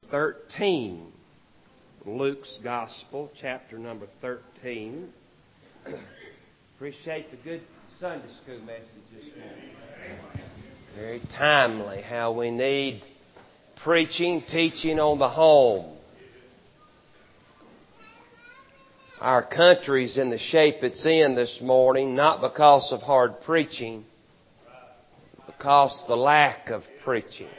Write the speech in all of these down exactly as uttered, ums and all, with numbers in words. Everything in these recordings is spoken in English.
thirteen. Luke's Gospel, chapter number thirteen. Appreciate the good Sunday school message this morning. Very timely how we need preaching, teaching on the home. Our country's in the shape it's in this morning, not because of hard preaching, because of the lack of preaching.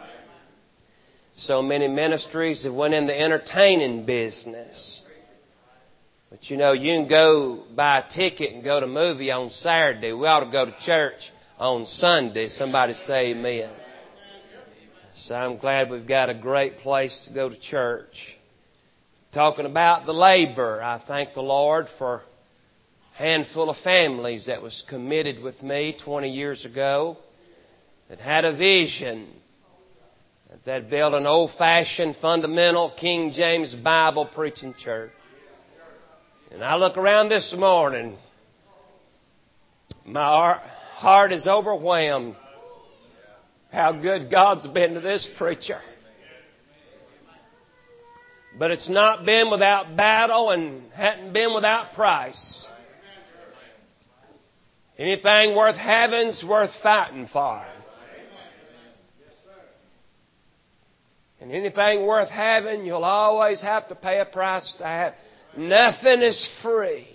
So many ministries have went in the entertaining business. But you know, you can go buy a ticket and go to a movie on Saturday. We ought to go to church on Sunday. Somebody say amen. So I'm glad we've got a great place to go to church. Talking about the labor, I thank the Lord for a handful of families that was committed with me twenty years ago that had a vision that built an old-fashioned, fundamental King James Bible preaching church. And I look around this morning, my heart is overwhelmed how good God's been to this preacher. But it's not been without battle and hadn't been without price. Anything worth having's worth fighting for. And anything worth having, you'll always have to pay a price to have. Nothing is free.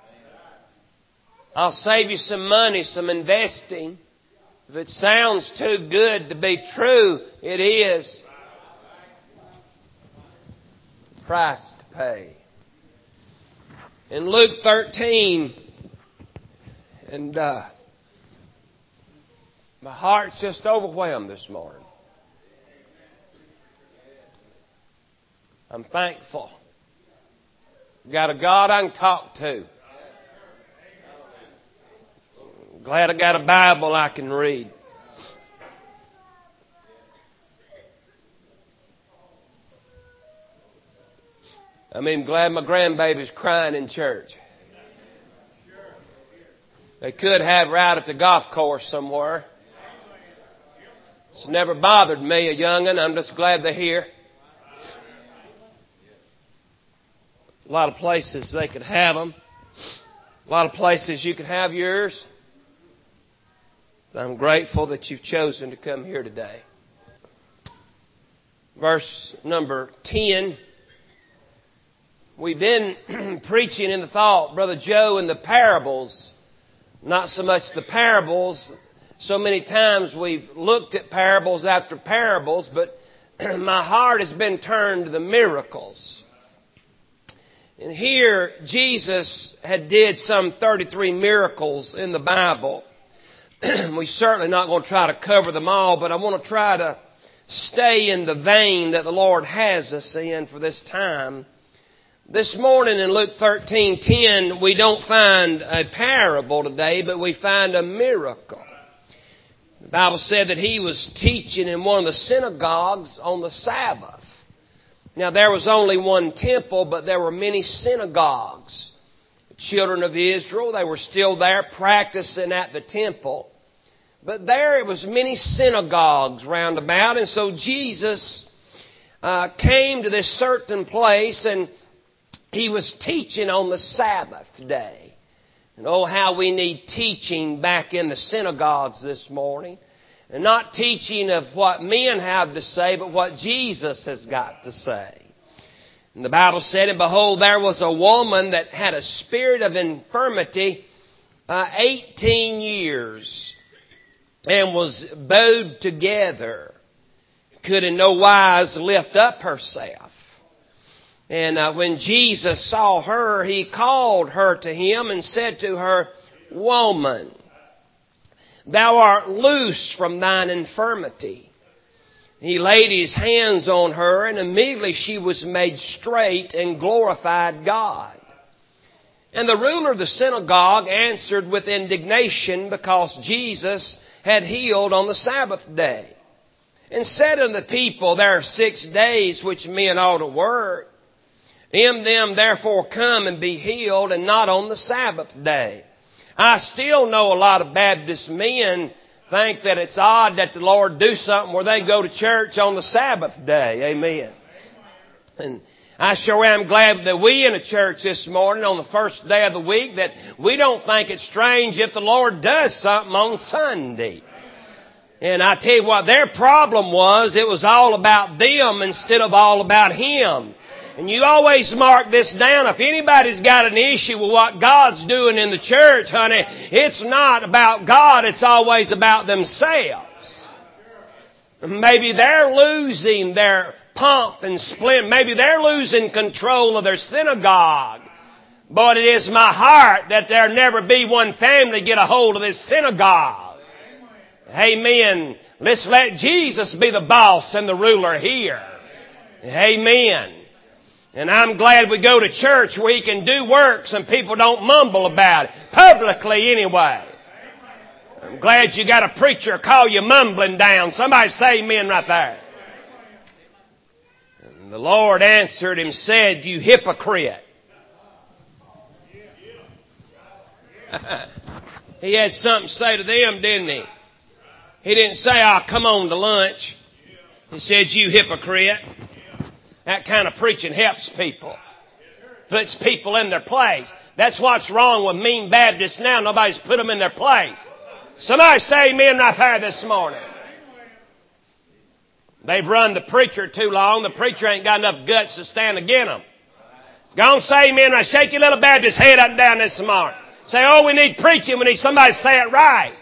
I'll save you some money, some investing. If it sounds too good to be true, it is. Price to pay. In Luke thirteen, and uh, my heart's just overwhelmed this morning. I'm thankful. Got a God I can talk to. Glad I got a Bible I can read. I'm even glad my grandbaby's crying in church. They could have her out at the golf course somewhere. It's never bothered me, a young'un. I'm just glad they're here. A lot of places they could have them. A lot of places you could have yours. But I'm grateful that you've chosen to come here today. Verse number ten. We've been preaching in the thought, Brother Joe, in the parables. Not so much the parables. So many times we've looked at parables after parables, but my heart has been turned to the miracles. And here, Jesus had did some thirty-three miracles in the Bible. We're certainly not going to try to cover them all, but I want to try to stay in the vein that the Lord has us in for this time. This morning in Luke thirteen ten, we don't find a parable today, but we find a miracle. The Bible said that he was teaching in one of the synagogues on the Sabbath. Now, there was only one temple, but there were many synagogues. The children of Israel, they were still there practicing at the temple. But there it was many synagogues round about. And so Jesus uh, came to this certain place and he was teaching on the Sabbath day. And oh, how we need teaching back in the synagogues this morning. And not teaching of what men have to say, but what Jesus has got to say. And the Bible said, and behold, there was a woman that had a spirit of infirmity uh, eighteen years and was bowed together. Could in no wise lift up herself. And uh, when Jesus saw her, he called her to him and said to her, Woman, thou art loose from thine infirmity. He laid his hands on her, and immediately she was made straight and glorified God. And the ruler of the synagogue answered with indignation because Jesus had healed on the Sabbath day, and said unto the people, There are six days which men ought to work. In them therefore come and be healed, and not on the Sabbath day. I still know a lot of Baptist men think that it's odd that the Lord do something where they go to church on the Sabbath day. Amen. And I sure am glad that we in the church this morning on the first day of the week that we don't think it's strange if the Lord does something on Sunday. And I tell you what, their problem was it was all about them instead of all about Him. And you always mark this down. If anybody's got an issue with what God's doing in the church, honey, it's not about God, it's always about themselves. Maybe they're losing their pomp and splendor. Maybe they're losing control of their synagogue. But it is my heart that there never be one family get a hold of this synagogue. Amen. Let's let Jesus be the boss and the ruler here. Amen. And I'm glad we go to church where He can do works and people don't mumble about it. Publicly anyway. I'm glad you got a preacher call you mumbling down. Somebody say amen right there. And the Lord answered him, said, you hypocrite. He had something to say to them, didn't He? He didn't say, I'll come on to lunch. He said, you hypocrite. That kind of preaching helps people. Puts people in their place. That's what's wrong with mean Baptists now. Nobody's put them in their place. Somebody say amen right there this morning. They've run the preacher too long. The preacher ain't got enough guts to stand against them. Go on, say amen right. Shake your little Baptist head up and down this morning. Say, oh, we need preaching. We need somebody to say it right.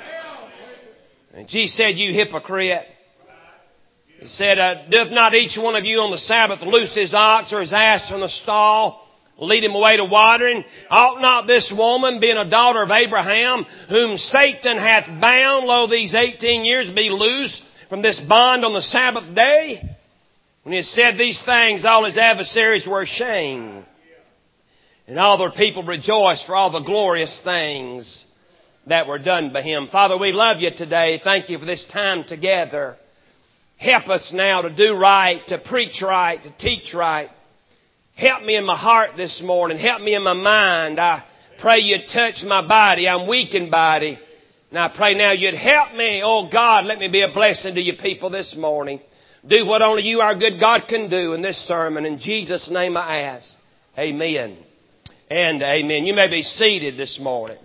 And Jesus said, you hypocrite. He said, uh, doth not each one of you on the Sabbath loose his ox or his ass from the stall, lead him away to watering? Ought not this woman, being a daughter of Abraham, whom Satan hath bound, lo, these eighteen years, be loose from this bond on the Sabbath day? When he had said these things, all his adversaries were ashamed. And all the people rejoiced for all the glorious things that were done by him. Father, we love you today. Thank you for this time together. Help us now to do right, to preach right, to teach right. Help me in my heart this morning. Help me in my mind. I pray you'd touch my body. I'm weak in body. And I pray now you'd help me. Oh God, let me be a blessing to your people this morning. Do what only you, our good God, can do in this sermon. In Jesus' name I ask. Amen. And amen. You may be seated this morning.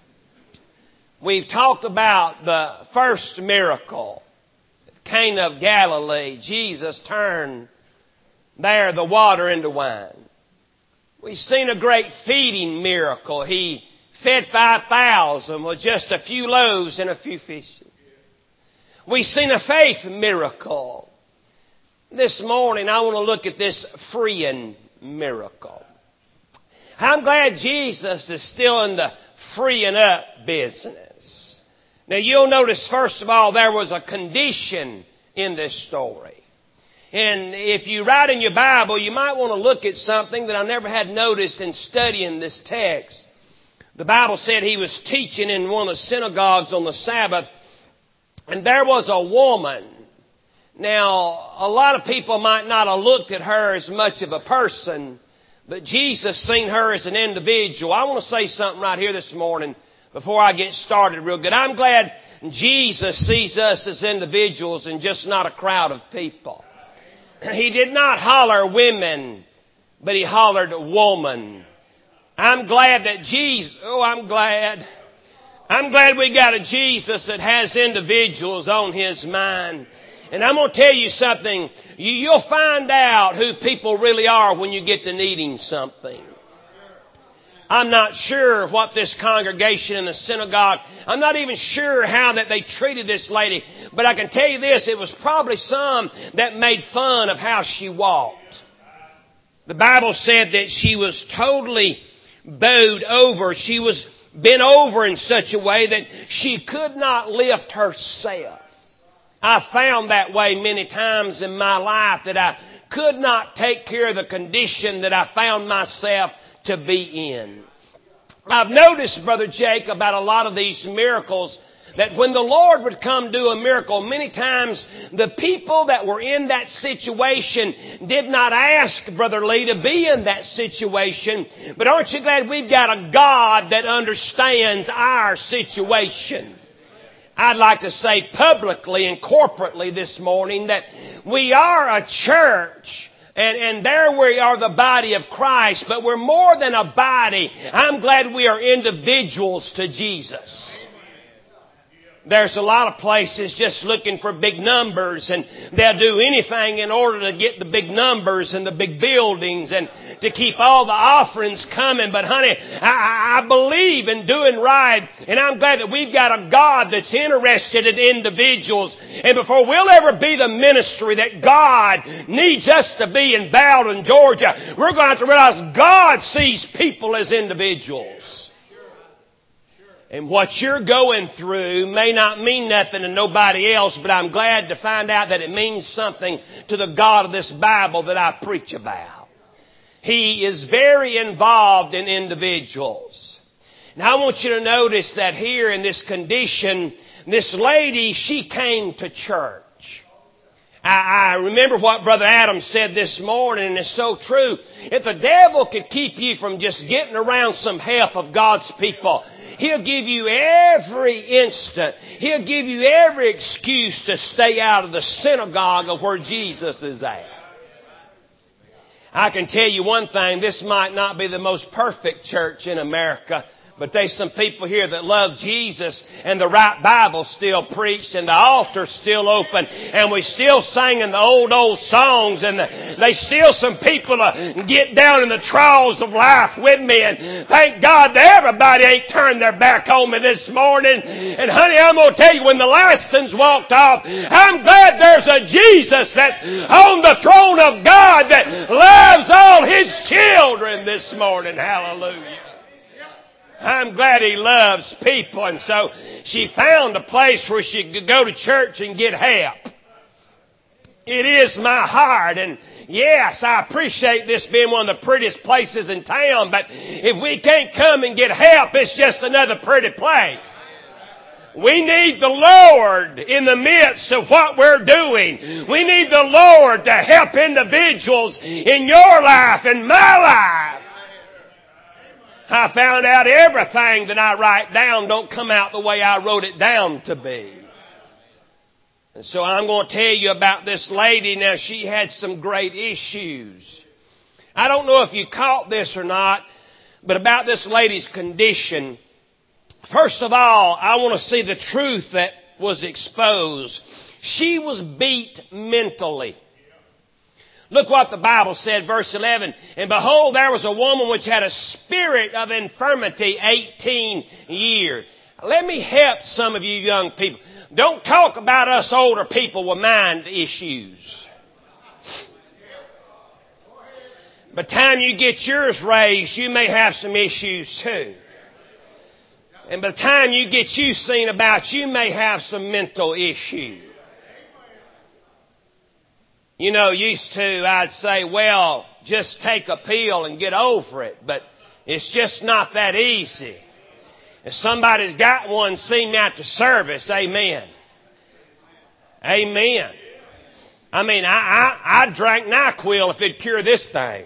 We've talked about the first miracle. Cana of Galilee, Jesus turned there the water into wine. We've seen a great feeding miracle. He fed five thousand with just a few loaves and a few fishes. We've seen a faith miracle. This morning I want to look at this freeing miracle. I'm glad Jesus is still in the freeing up business. Now you'll notice, first of all, there was a condition in this story. And if you write in your Bible, you might want to look at something that I never had noticed in studying this text. The Bible said he was teaching in one of the synagogues on the Sabbath, and there was a woman. Now, a lot of people might not have looked at her as much of a person, but Jesus seen her as an individual. I want to say something right here this morning before I get started real good. I'm glad Jesus sees us as individuals and just not a crowd of people. He did not holler women, but He hollered woman. I'm glad that Jesus, oh, I'm glad. I'm glad we got a Jesus that has individuals on His mind. And I'm going to tell you something. You, you'll find out who people really are when you get to needing something. I'm not sure what this congregation in the synagogue, I'm not even sure how that they treated this lady. But I can tell you this, it was probably some that made fun of how she walked. The Bible said that she was totally bowed over. She was bent over in such a way that she could not lift herself. I found that way many times in my life, that I could not take care of the condition that I found myself to be in. I've noticed, Brother Jake, about a lot of these miracles, that when the Lord would come do a miracle, many times the people that were in that situation did not ask Brother Lee to be in that situation. But aren't you glad we've got a God that understands our situation? I'd like to say publicly and corporately this morning that we are a church And, and there we are, the body of Christ, but we're more than a body. I'm glad we are individuals to Jesus. There's a lot of places just looking for big numbers, and they'll do anything in order to get the big numbers and the big buildings and to keep all the offerings coming. But honey, I, I believe in doing right, and I'm glad that we've got a God that's interested in individuals. And before we'll ever be the ministry that God needs us to be in Bowden, Georgia, we're going to have to realize God sees people as individuals. And what you're going through may not mean nothing to nobody else, but I'm glad to find out that it means something to the God of this Bible that I preach about. He is very involved in individuals. Now I want you to notice that here in this condition, this lady, she came to church. I, I remember what Brother Adam said this morning, and it's so true. If the devil could keep you from just getting around some help of God's people, he'll give you every instant. He'll give you every excuse to stay out of the synagogue of where Jesus is at. I can tell you one thing. This might not be the most perfect church in America, but there's some people here that love Jesus, and the right Bible's still preached, and the altar's still open, and we still singing the old, old songs, and the, they still some people uh, get down in the trials of life with me, and thank God that everybody ain't turned their back on me this morning. And honey, I'm going to tell you, when the last one's walked off, I'm glad there's a Jesus that's on the throne of God that loves all His children this morning. Hallelujah. I'm glad He loves people. And so she found a place where she could go to church and get help. It is my heart. And yes, I appreciate this being one of the prettiest places in town. But if we can't come and get help, it's just another pretty place. We need the Lord in the midst of what we're doing. We need the Lord to help individuals in your life and my life. I found out everything that I write down don't come out the way I wrote it down to be. And so I'm going to tell you about this lady. Now, she had some great issues. I don't know if you caught this or not, but about this lady's condition. First of all, I want to see the truth that was exposed. She was beat mentally. Look what the Bible said, verse eleven. And behold, there was a woman which had a spirit of infirmity eighteen years. Let me help some of you young people. Don't talk about us older people with mind issues. By the time you get yours raised, you may have some issues too. And by the time you get you seen about, you may have some mental issues. You know, used to, I'd say, well, just take a pill and get over it. But it's just not that easy. If somebody's got one, see me after service. Amen. Amen. I mean, I, I, I'd drink NyQuil if it'd cure this thing.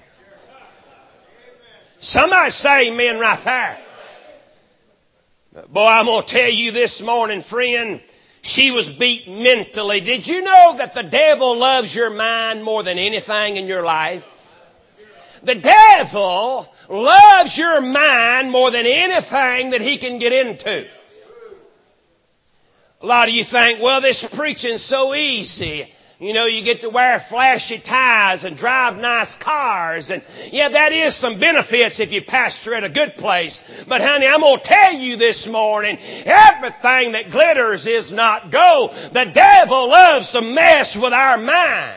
Somebody say amen right there. Boy, I'm going to tell you this morning, friend, she was beat mentally. Did you know that the devil loves your mind more than anything in your life? The devil loves your mind more than anything that he can get into. A lot of you think, well, this preaching's so easy. You know, you get to wear flashy ties and drive nice cars. And yeah, that is some benefits if you pastor at a good place. But honey, I'm going to tell you this morning, everything that glitters is not gold. The devil loves to mess with our mind.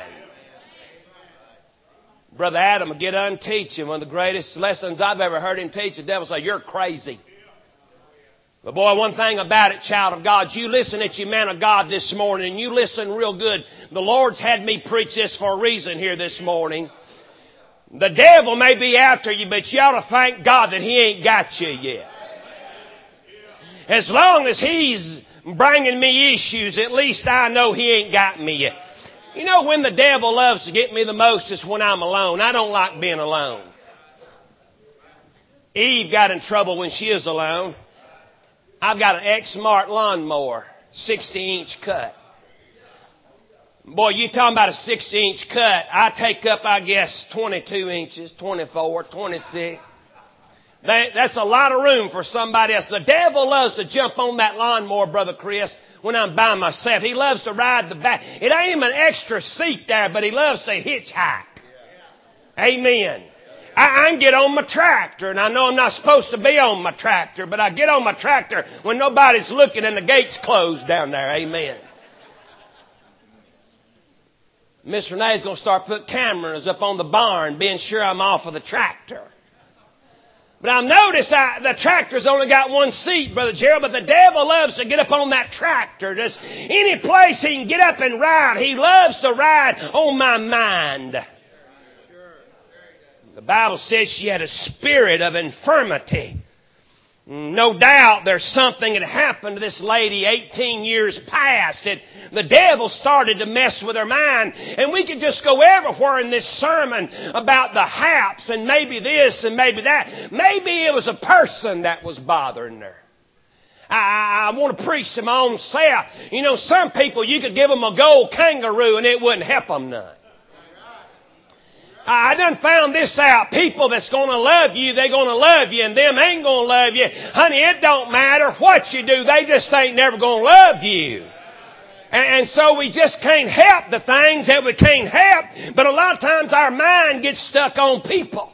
Brother Adam will get unteaching. One of the greatest lessons I've ever heard him teach, the devil say, you're crazy. But boy, one thing about it, child of God, you listen at you man of God this morning, and you listen real good. The Lord's had me preach this for a reason here this morning. The devil may be after you, but you ought to thank God that he ain't got you yet. As long as he's bringing me issues, at least I know he ain't got me yet. You know, when the devil loves to get me the most is when I'm alone. I don't like being alone. Eve got in trouble when she is alone. I've got an X-Mart lawnmower, sixty inch cut. Boy, you talking about a sixty inch cut. I take up, I guess, twenty-two inches, twenty-four, twenty-six. That, that's a lot of room for somebody else. The devil loves to jump on that lawnmower, Brother Chris, when I'm by myself. He loves to ride the back. It ain't even an extra seat there, but he loves to hitchhike. Amen. I, I can get on my tractor, and I know I'm not supposed to be on my tractor, but I get on my tractor when nobody's looking and the gate's closed down there. Amen. Miss Renee's going to start putting cameras up on the barn, being sure I'm off of the tractor. But I've noticed I, the tractor's only got one seat, Brother Gerald, but the devil loves to get up on that tractor. Just any place he can get up and ride, he loves to ride on my mind. The Bible says she had a spirit of infirmity. No doubt there's something that happened to this lady eighteen years past. It, the devil started to mess with her mind. And we could just go everywhere in this sermon about the haps and maybe this and maybe that. Maybe it was a person that was bothering her. I, I want to preach to my own self. You know, some people, you could give them a gold kangaroo and it wouldn't help them none. I done found this out. People that's going to love you, they're going to love you, and them ain't going to love you. Honey, it don't matter what you do. They just ain't never going to love you. And, and so we just can't help the things that we can't help. But a lot of times our mind gets stuck on people.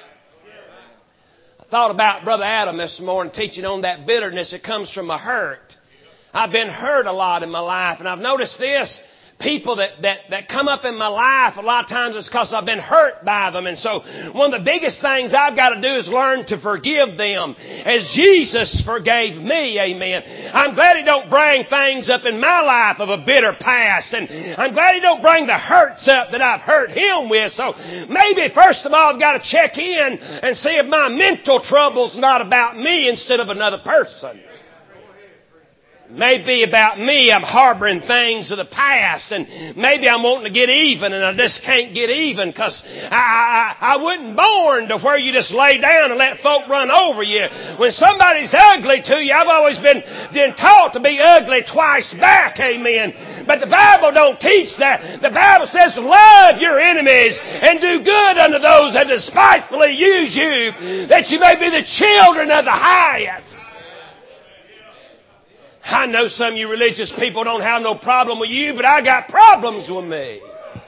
I thought about Brother Adam this morning teaching on that bitterness that comes from a hurt. I've been hurt a lot in my life, and I've noticed this. People that, that, that come up in my life, a lot of times it's because I've been hurt by them. And so one of the biggest things I've got to do is learn to forgive them as Jesus forgave me. Amen. I'm glad He don't bring things up in my life of a bitter past. And I'm glad He don't bring the hurts up that I've hurt Him with. So maybe first of all I've got to check in and see if my mental trouble's not about me instead of another person. Maybe about me, I'm harboring things of the past, and maybe I'm wanting to get even, and I just can't get even because I, I, I wasn't born to where you just lay down and let folk run over you. When somebody's ugly to you, I've always been, been taught to be ugly twice back, amen. But the Bible don't teach that. The Bible says to love your enemies and do good unto those that despitefully use you, that you may be the children of the highest. I know some of you religious people don't have no problem with you, but I got problems with me.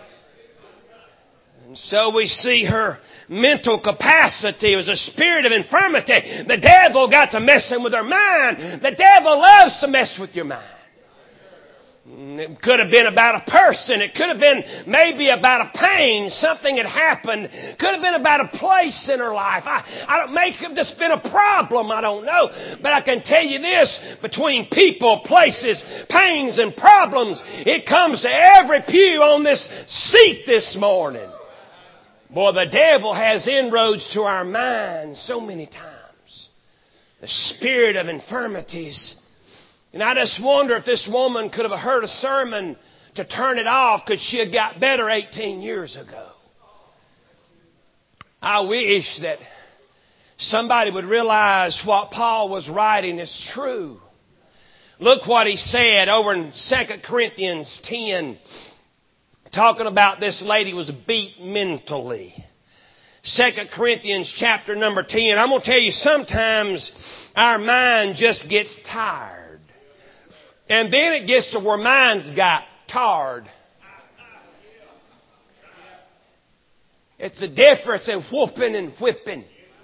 And so we see her mental capacity. It was a spirit of infirmity. The devil got to messing with her mind. The devil loves to mess with your mind. It could have been about a person. It could have been maybe about a pain. Something had happened. Could have been about a place in her life. I, I don't make it just been a problem. I don't know. But I can tell you this. Between people, places, pains, and problems, it comes to every pew on this seat this morning. Boy, the devil has inroads to our minds so many times. The spirit of infirmities. And I just wonder if this woman could have heard a sermon to turn it off. Could she have got better eighteen years ago? I wish that somebody would realize what Paul was writing is true. Look what he said over in Second Corinthians ten, talking about this lady was beat mentally. Second Corinthians chapter number ten. I'm going to tell you, sometimes our mind just gets tired. And then it gets to where mine's got tired. It's a difference in whooping and whipping.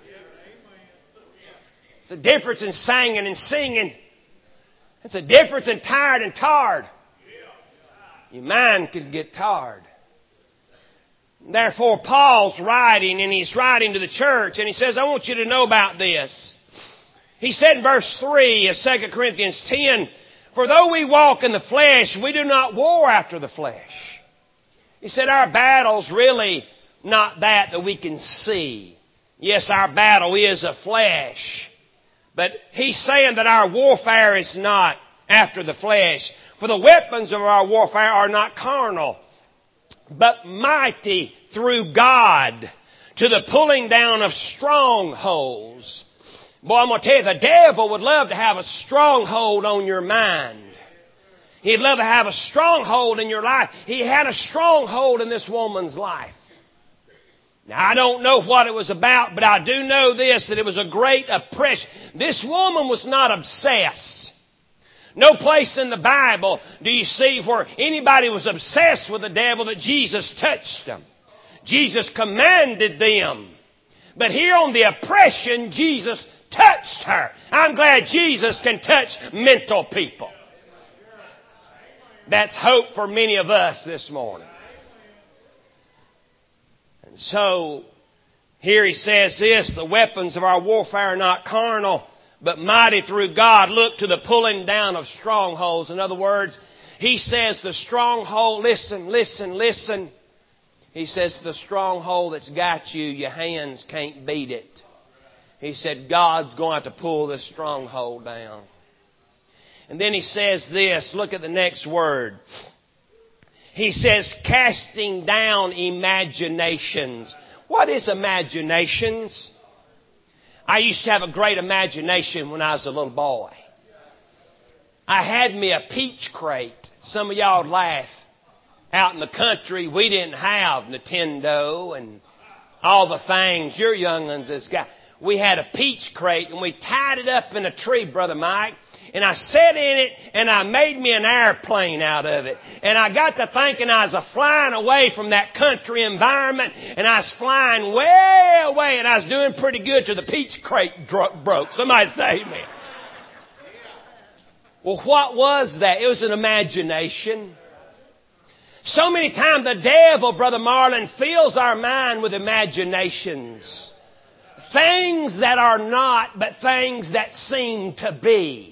It's a difference in singing and singing. It's a difference in tired and tarred. Your mind can get tired. Therefore, Paul's writing, and he's writing to the church, and he says, I want you to know about this. He said in verse three of Second Corinthians ten, for though we walk in the flesh, we do not war after the flesh. He said our battle's really not that that we can see. Yes, our battle is a flesh. But he's saying that our warfare is not after the flesh. For the weapons of our warfare are not carnal, but mighty through God to the pulling down of strongholds. Boy, I'm going to tell you, the devil would love to have a stronghold on your mind. He'd love to have a stronghold in your life. He had a stronghold in this woman's life. Now, I don't know what it was about, but I do know this, that it was a great oppression. This woman was not obsessed. No place in the Bible do you see where anybody was obsessed with the devil that Jesus touched them. Jesus commanded them. But here on the oppression, Jesus touched her. I'm glad Jesus can touch mental people. That's hope for many of us this morning. And so, here he says this, the weapons of our warfare are not carnal, but mighty through God. Look to the pulling down of strongholds. In other words, he says the stronghold, listen, listen, listen. He says the stronghold that's got you, your hands can't beat it. He said God's going to have to pull this stronghold down. And then he says this, look at the next word. He says casting down imaginations. What is imaginations? I used to have a great imagination when I was a little boy. I had me a peach crate. Some of y'all laugh. Out in the country, we didn't have Nintendo and all the things your young ones has got. We had a peach crate and we tied it up in a tree, Brother Mike. And I sat in it and I made me an airplane out of it. And I got to thinking I was a flying away from that country environment. And I was flying way away and I was doing pretty good till the peach crate dro- broke. Somebody save me. Well, what was that? It was an imagination. So many times the devil, Brother Marlin, fills our mind with imaginations. Things that are not, but things that seem to be.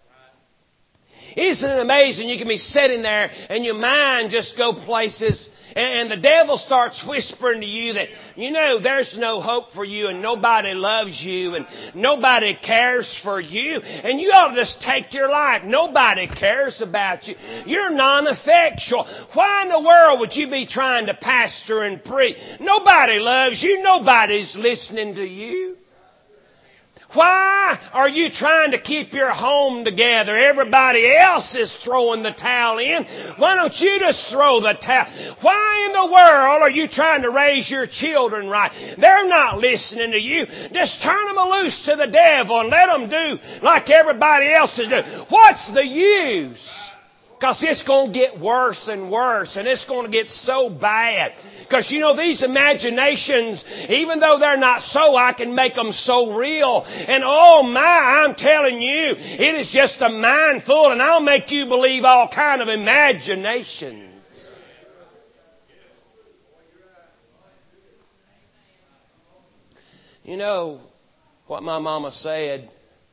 Isn't it amazing? You can be sitting there and your mind just go places and the devil starts whispering to you that, you know, there's no hope for you and nobody loves you and nobody cares for you and you ought to just take your life. Nobody cares about you. You're non-effectual. Why in the world would you be trying to pastor and preach? Nobody loves you. Nobody's listening to you. Why are you trying to keep your home together? Everybody else is throwing the towel in. Why don't you just throw the towel? Why in the world are you trying to raise your children right? They're not listening to you. Just turn them loose to the devil and let them do like everybody else is doing. What's the use? Because it's going to get worse and worse and it's going to get so bad. Because, you know, these imaginations, even though they're not so, I can make them so real. And, oh, my, I'm telling you, it is just a mind full, and I'll make you believe all kind of imaginations. You know what my mama said,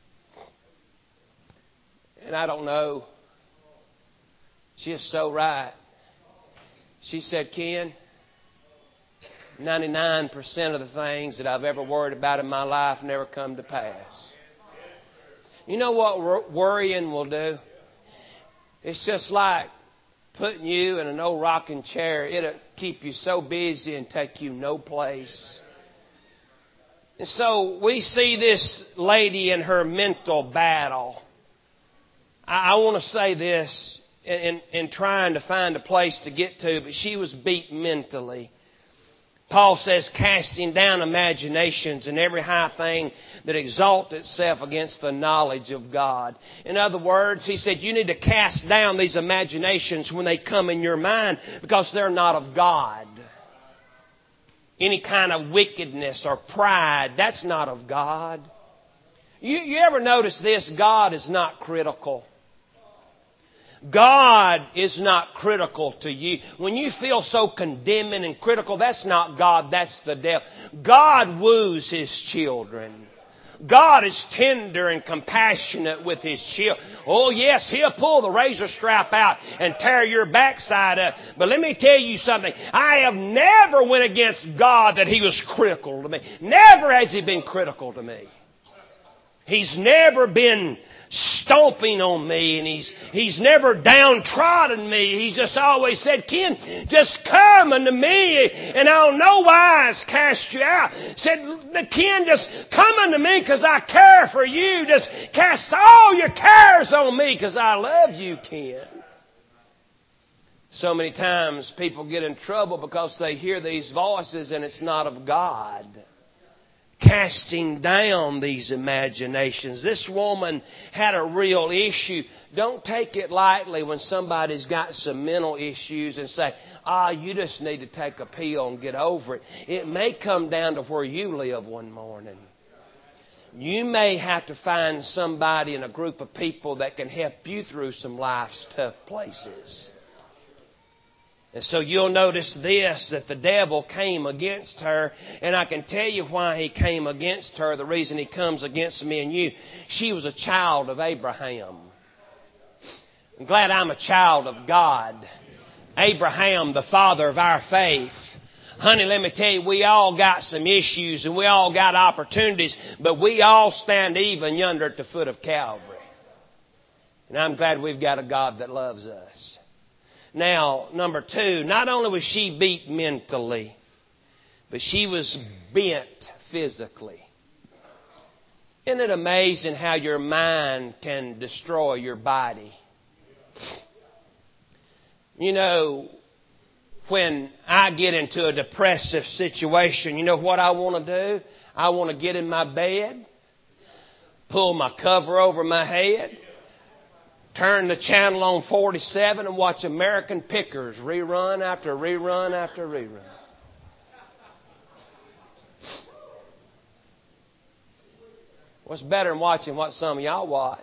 and I don't know, she is so right. She said, Ken, ninety-nine percent of the things that I've ever worried about in my life never come to pass. You know what worrying will do? It's just like putting you in an old rocking chair. It'll keep you so busy and take you no place. And so we see this lady in her mental battle. I, I want to say this in, in, in trying to find a place to get to, but she was beat mentally. Paul says, casting down imaginations and every high thing that exalts itself against the knowledge of God. In other words, he said, you need to cast down these imaginations when they come in your mind because they're not of God. Any kind of wickedness or pride, that's not of God. You, you ever notice this? God is not critical. God is not critical to you. When you feel so condemning and critical, that's not God, that's the devil. God woos His children. God is tender and compassionate with His children. Oh yes, He'll pull the razor strap out and tear your backside up. But let me tell you something. I have never went against God that He was critical to me. Never has He been critical to me. He's never been stomping on me, and he's he's never downtrodden me. He's just always said, Ken, just come unto me, and I'll no wise cast you out. Said, Ken, just come unto me because I care for you. Just cast all your cares on me because I love you, Ken. So many times people get in trouble because they hear these voices and it's not of God. Casting down these imaginations. This woman had a real issue. Don't take it lightly when somebody's got some mental issues and say, ah, you just need to take a pill and get over it. It may come down to where you live one morning. You may have to find somebody in a group of people that can help you through some life's tough places. And so you'll notice this, that the devil came against her. And I can tell you why he came against her, the reason he comes against me and you. She was a child of Abraham. I'm glad I'm a child of God. Abraham, the father of our faith. Honey, let me tell you, we all got some issues and we all got opportunities, but we all stand even yonder at the foot of Calvary. And I'm glad we've got a God that loves us. Now, number two, not only was she beat mentally, but she was bent physically. Isn't it amazing how your mind can destroy your body? You know, when I get into a depressive situation, you know what I want to do? I want to get in my bed, pull my cover over my head, turn the channel on forty-seven and watch American Pickers rerun after rerun after rerun. What's better than watching what some of y'all watch?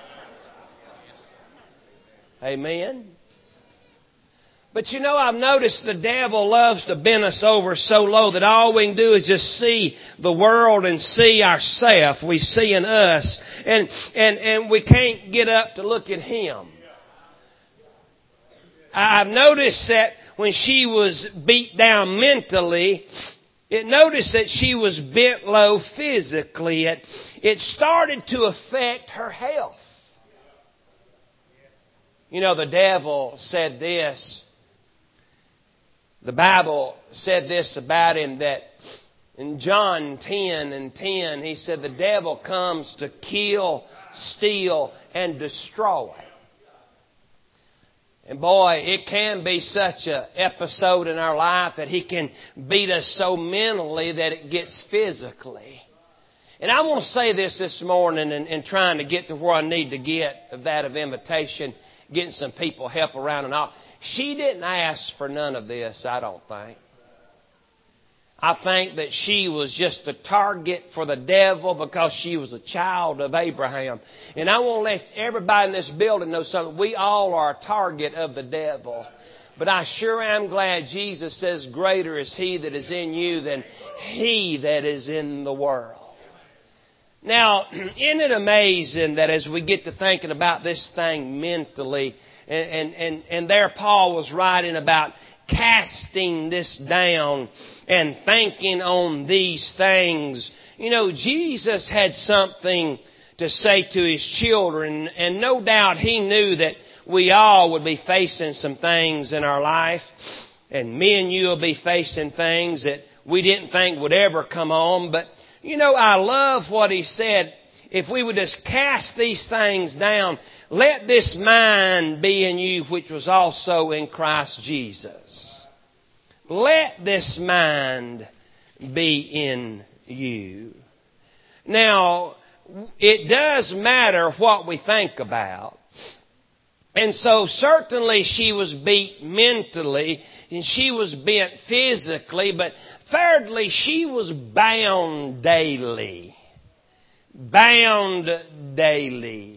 Amen. But you know, I've noticed the devil loves to bend us over so low that all we can do is just see the world and see ourselves. We see in us. And, and, and we can't get up to look at him. I've noticed that when she was beat down mentally, it noticed that she was bent low physically. It, it started to affect her health. You know, the devil said this. The Bible said this about him, that in John ten and ten, he said the devil comes to kill, steal, and destroy. And boy, it can be such an episode in our life that he can beat us so mentally that it gets physically. And I want to say this this morning and, and trying to get to where I need to get of that of invitation, getting some people help around and all. She didn't ask for none of this, I don't think. I think that she was just a target for the devil because she was a child of Abraham. And I want to let everybody in this building know something. We all are a target of the devil. But I sure am glad Jesus says, greater is He that is in you than he that is in the world. Now, isn't it amazing that as we get to thinking about this thing mentally, and, and, and, and there Paul was writing about casting this down and thinking on these things. You know, Jesus had something to say to His children, and no doubt He knew that we all would be facing some things in our life, and me and you will be facing things that we didn't think would ever come on. But, you know, I love what He said. If we would just cast these things down, let this mind be in you which was also in Christ Jesus. Let this mind be in you. Now, it does matter what we think about. And so certainly she was beat mentally and she was bent physically, but thirdly, she was bound daily. Bound daily.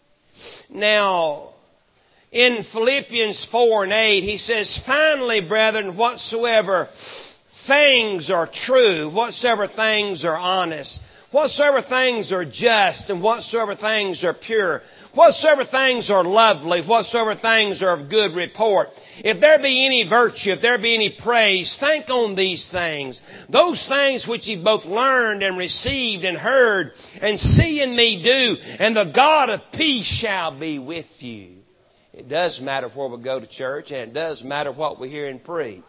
Now, in Philippians four and eight, he says, finally, brethren, whatsoever things are true, whatsoever things are honest, whatsoever things are just, and whatsoever things are pure, whatsoever things are lovely, whatsoever things are of good report, if there be any virtue, if there be any praise, think on these things. Those things which ye both learned and received and heard and see in me do, and the God of peace shall be with you. It does matter where we go to church, and it does matter what we hear and preach.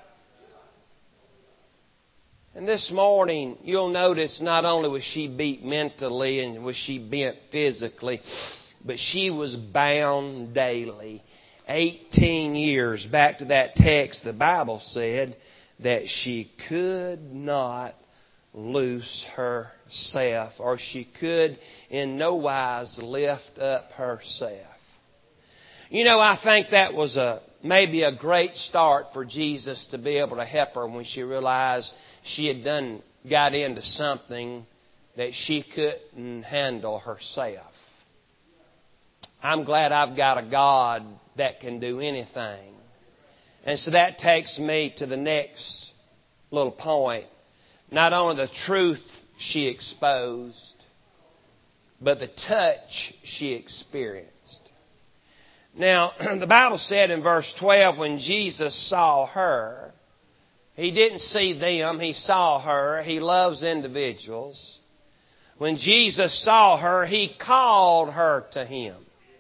And this morning, you'll notice not only was she beat mentally and was she bent physically, but she was bound daily. eighteen years. Back to that text, the Bible said that she could not loose herself, or she could in no wise lift up herself. You know, I think that was a maybe a great start for Jesus to be able to help her when she realized she had done got into something that she couldn't handle herself. I'm glad I've got a God that can do anything. And so that takes me to the next little point. Not only the truth she exposed, but the touch she experienced. Now, the Bible said in verse twelve, when Jesus saw her, He didn't see them, He saw her. He loves individuals. When Jesus saw her, He called her to Him.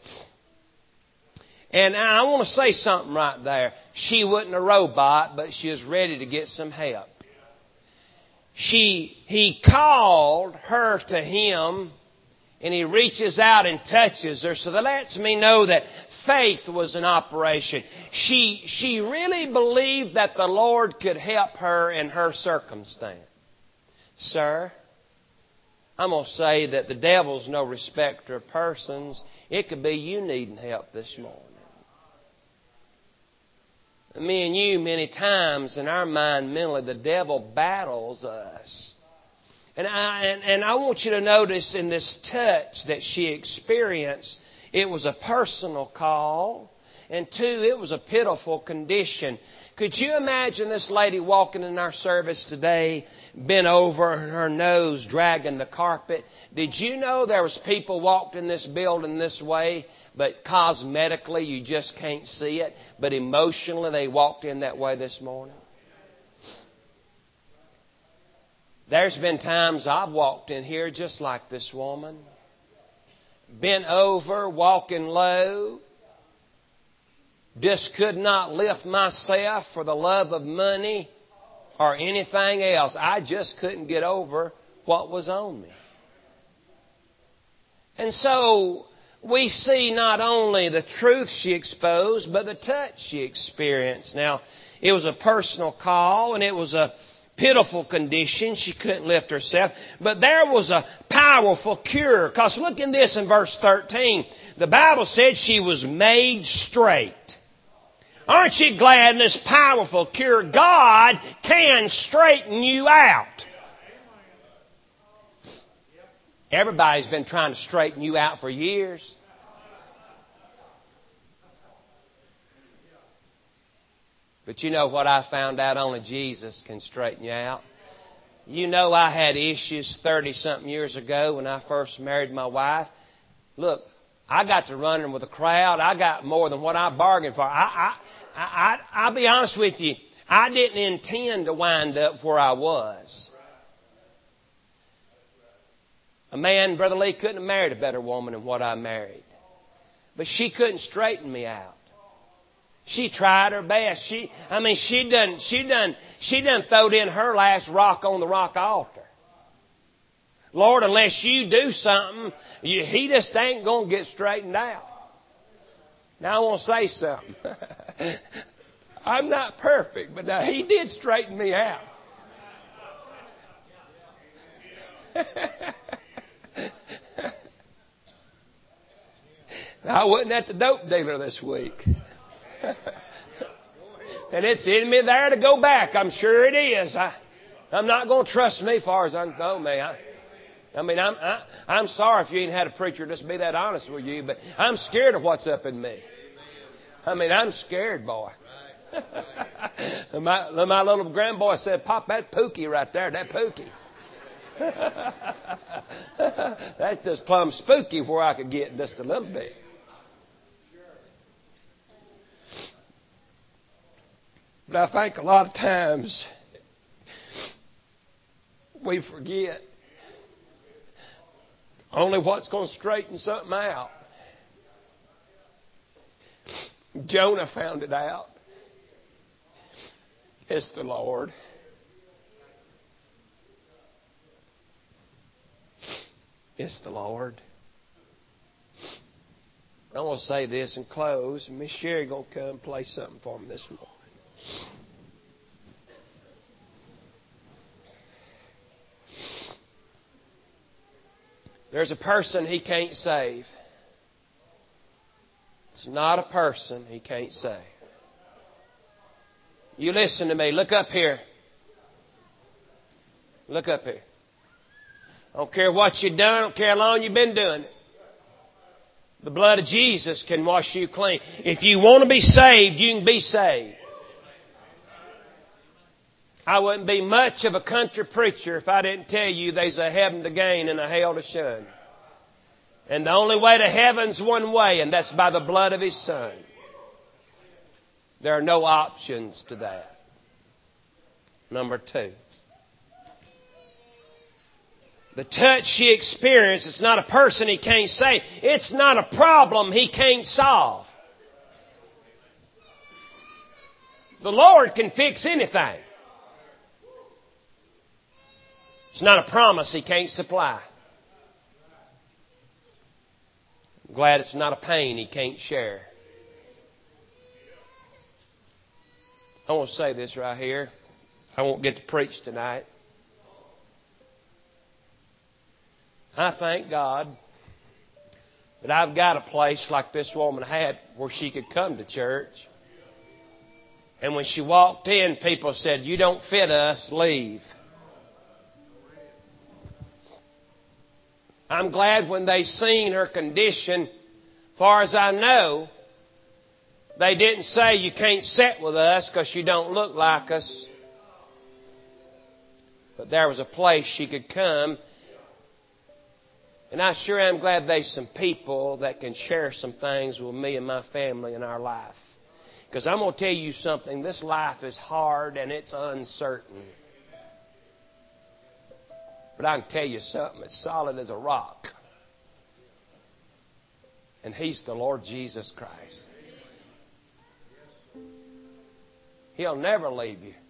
And I want to say something right there. She wasn't a robot, but she was ready to get some help. She, He called her to Him, and He reaches out and touches her. So that lets me know that faith was in operation. She, she really believed that the Lord could help her in her circumstance. Sir, I'm going to say that the devil's no respecter of persons. It could be you needing help this morning. Me and you, many times in our mind mentally, the devil battles us. And I, and, and I want you to notice in this touch that she experienced, it was a personal call. And two, it was a pitiful condition. Could you imagine this lady walking in our service today, bent over, her nose dragging the carpet? Did you know there was people walked in this building this way, but cosmetically you just can't see it, but emotionally they walked in that way this morning? There's been times I've walked in here just like this woman, bent over, walking low, just could not lift myself for the love of money or anything else. I just couldn't get over what was on me. And so we see not only the truth she exposed, but the touch she experienced. Now, it was a personal call, and it was a pitiful condition. She couldn't lift herself. But there was a powerful cure. Because look in this in verse thirteen. The Bible said she was made straight. Aren't you glad in this powerful cure, God can straighten you out? Everybody's been trying to straighten you out for years. But you know what I found out? Only Jesus can straighten you out. You know I had issues thirty-something years ago when I first married my wife. Look, I got to running with a crowd. I got more than what I bargained for. I, I, I, I'll be honest with you. I didn't intend to wind up where I was. A man, Brother Lee, couldn't have married a better woman than what I married. But she couldn't straighten me out. She tried her best. She, I mean, she done, she done, she done throwed in her last rock on the rock altar. Lord, unless you do something, you, he just ain't going to get straightened out. Now, I want to say something. I'm not perfect, but now he did straighten me out. I wasn't at the dope dealer this week. And it's in me there to go back. I'm sure it is. I, I'm not going to trust me as far as I know me. I, I mean, I'm, I, I'm sorry if you ain't had a preacher just be that honest with you, but I'm scared of what's up in me. I mean, I'm scared, boy. my, my little grandboy said, Pop, that Pookie right there, that Pookie. That's just plumb spooky where I could get just a little bit. But I think a lot of times we forget only what's going to straighten something out. Jonah found it out. It's the Lord. It's the Lord. I want to say this and close. Miss Sherry going to come and play something for me this morning. There's a person He can't save. It's not a person He can't save. You listen to me. Look up here. Look up here. I don't care what you've done. I don't care how long you've been doing it. The blood of Jesus can wash you clean. If you want to be saved, you can be saved. I wouldn't be much of a country preacher if I didn't tell you there's a heaven to gain and a hell to shun. And the only way to heaven's one way, and that's by the blood of His Son. There are no options to that. Number two. The touch she experienced, it's not a person He can't save. It's not a problem He can't solve. The Lord can fix anything. It's not a promise He can't supply. I'm glad it's not a pain He can't share. I want to say this right here. I won't get to preach tonight. I thank God that I've got a place like this woman had where she could come to church. And when she walked in, people said, "You don't fit us, leave." I'm glad when they seen her condition, far as I know, they didn't say, "You can't sit with us because you don't look like us." But there was a place she could come. And I sure am glad there's some people that can share some things with me and my family in our life. Because I'm going to tell you something. This life is hard and it's uncertain. But I can tell you something. It's solid as a rock. And He's the Lord Jesus Christ. He'll never leave you.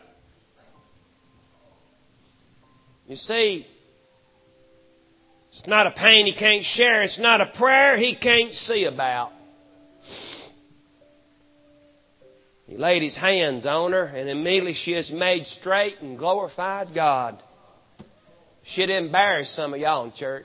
You see, it's not a pain He can't share. It's not a prayer He can't see about. He laid His hands on her, and immediately she is made straight and glorified God. She'd embarrass some of y'all in church.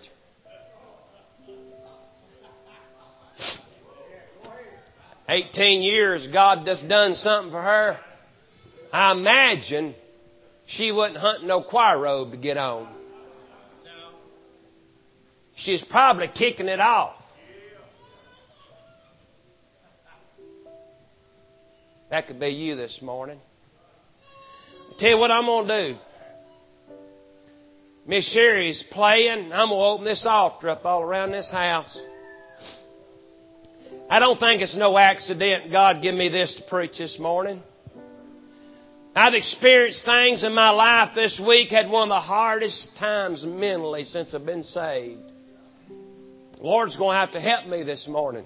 Eighteen years, God just done something for her. I imagine she wasn't hunting no choir robe to get on. She's probably kicking it off. That could be you this morning. I'll tell you what I'm going to do. Miss Sherry's playing. I'm going to open this altar up all around this house. I don't think it's no accident God give me this to preach this morning. I've experienced things in my life this week, had one of the hardest times mentally since I've been saved. The Lord's going to have to help me this morning.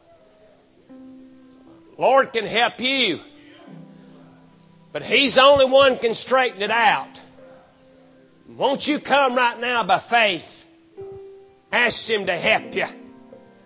Lord can help you. But He's the only one can straighten it out. Won't you come right now by faith? Ask Him to help you.